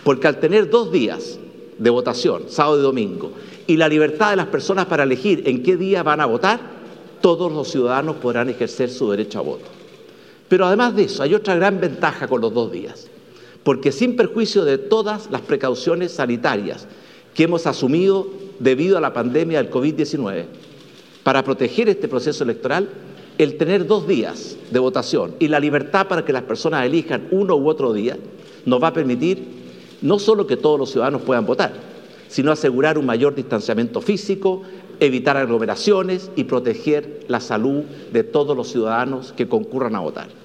porque al tener 2 días de votación, sábado y domingo, y la libertad de las personas para elegir en qué día van a votar, todos los ciudadanos podrán ejercer su derecho a voto. Pero además de eso, hay otra gran ventaja con los 2 días, porque sin perjuicio de todas las precauciones sanitarias que hemos asumido debido a la pandemia del COVID-19, para proteger este proceso electoral, el tener 2 días de votación y la libertad para que las personas elijan uno u otro día, nos va a permitir no solo que todos los ciudadanos puedan votar, sino asegurar un mayor distanciamiento físico, evitar aglomeraciones y proteger la salud de todos los ciudadanos que concurran a votar.